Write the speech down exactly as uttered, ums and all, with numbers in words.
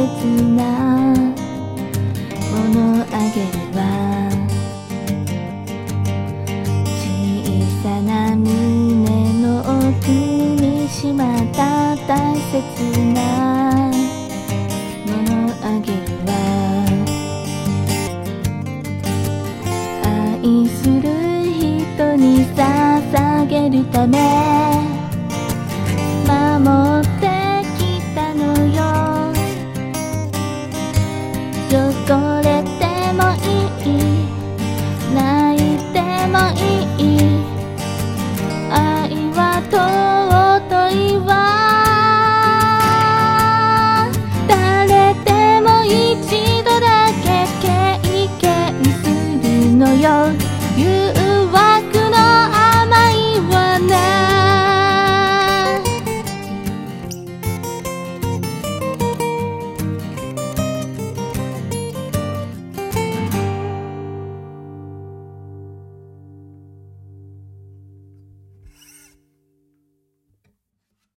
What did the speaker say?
なものあげるわ。小さな胸の奥にしまった大切なものあげるわ。愛する人に捧げるため守ってきたのよ。汚れてもいい、泣いてもいい、愛は尊いわ。誰でも一度だけ経験するのよ。